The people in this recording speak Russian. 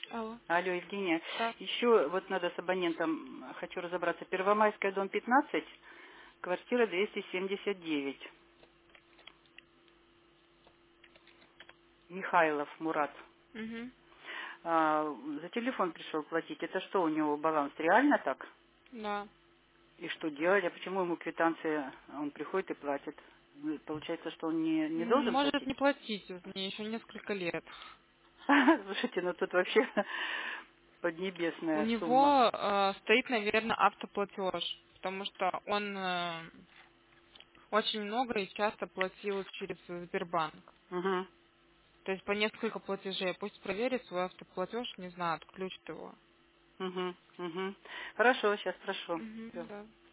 Алло. Алло, Евгения. Да. Еще вот надо с абонентом, хочу разобраться. Первомайская, дом 15, квартира 279. Михайлов Мурат. Угу. За телефон пришел платить. Это что у него баланс? Реально так? Да. И что делать? А почему ему квитанция, он приходит и платит? Получается, что он не должен Может платить? не платить, вот мне еще несколько лет. Слушайте, ну тут вообще У поднебесная сумма. него стоит, наверное, автоплатеж, потому что он очень много и часто платил через Сбербанк. Угу, То есть по несколько платежей. Пусть проверит свой автоплатеж, не знаю, отключит его. угу, угу. Хорошо, сейчас спрошу. Угу, Всё. да.